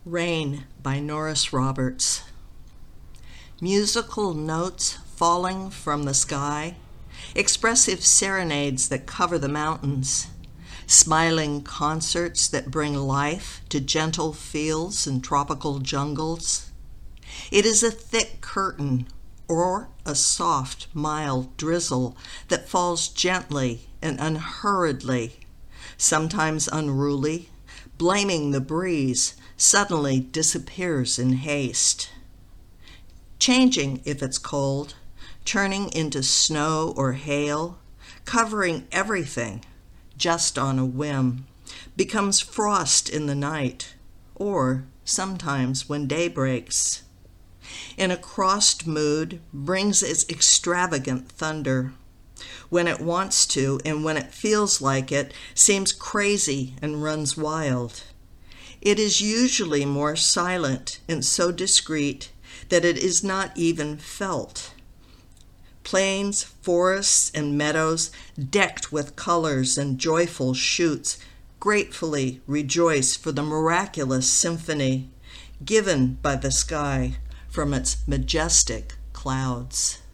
Rain by Norris Roberts. Musical notes falling from the sky, expressive serenades that cover the mountains, smiling concerts that bring life to gentle fields and tropical jungles. It is a thick curtain or a soft, mild drizzle that falls gently and unhurriedly, sometimes unruly, blaming the breeze, suddenly disappears in haste. Changing if it's cold, turning into snow or hail, covering everything just on a whim, becomes frost in the night, or sometimes when day breaks. In a crossed mood, brings its extravagant thunder. When it wants to and when it feels like it, seems crazy and runs wild. It is usually more silent and so discreet that it is not even felt. Plains, forests, and meadows, decked with colors and joyful shoots, gratefully rejoice for the miraculous symphony given by the sky from its majestic clouds.